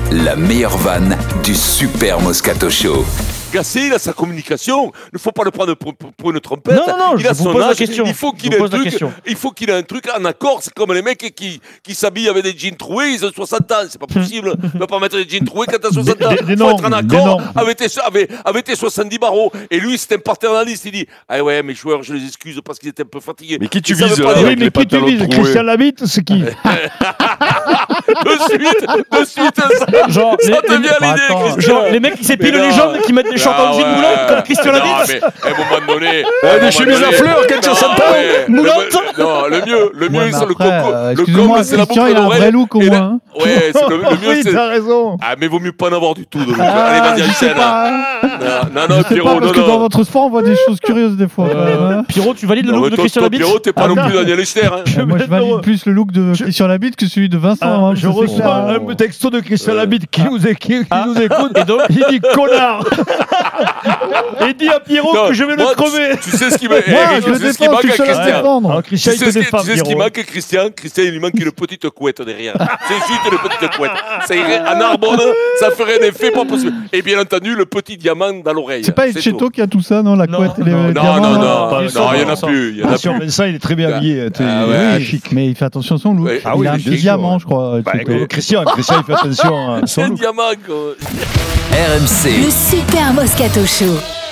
la meilleure vanne du Super Moscato Show. Gassé, il a sa communication. Il ne faut pas le prendre pour une trompette. Non, il a je vous son pose la âge. question. Il faut qu'il ait un truc en accord. C'est comme les mecs qui s'habillent avec des jeans troués. Ils ont 60 ans. C'est pas possible. Tu ne peux pas mettre des jeans troués quand tu as 60 ans. Il faut être en accord avec tes 70 barreaux. Et lui, c'est un paternaliste. Il dit ah ouais, mes joueurs, je les excuse parce qu'ils étaient un peu fatigués. Mais qui tu vises Oui, mais qui tu vises Christian Labitte, c'est qui? De suite, Genre, ça te vient l'idée, Christian. Genre, les mecs qui s'épilent les jambes et qui mettent des shorts en jean moulant comme Christian Labitte. Mais à un moment donné. Des chemises à fleurs, quand tu as 100 ans. Moulantes. Non, le mieux, c'est le coco. Le Excuse-moi, comble, c'est la boucle Christian, il a un d'oreille. vrai look au Et moins. Ouais, c'est le mieux, Oui, c'est. t'as raison. Ah, mais vaut mieux pas en avoir du tout. Allez, vas-y, Je sais Aïssel. pas. Non, Pierrot, parce que dans votre sport, on voit des choses curieuses des fois. Pierrot, tu valides le look de Christian Labitte? Pierrot, t'es pas non plus Daniel Esther. Moi, je valide plus le look de Christian Labitte que celui de Vincent. Je reçois un texto de Christian Labitte qui nous écoute Et donc, il dit connard et dit à Pierrot que je vais le crever. Tu sais ce qui Moi, je manque le à défends, tu sais la Christian. défendre. Alors Christian il te défend. Tu sais ce qui manque à Christian, il lui manque une petite couette derrière. C'est juste une petite couette. Ça irait en Narbonne, ça ferait un effet pas possible. Et bien entendu, le petit diamant dans l'oreille. C'est pas Etcheto qui a tout ça, non? La couette et les diamants. Non, il y en a plus. Attention, Vincent, il est très bien habillé. ouais. Chic, mais il fait attention à son look. Ouais. Il a un diamant, je crois. Etcheto. Christian, il fait attention à C'est son un look. diamant, quoi. RMC, Le Super Moscato Show.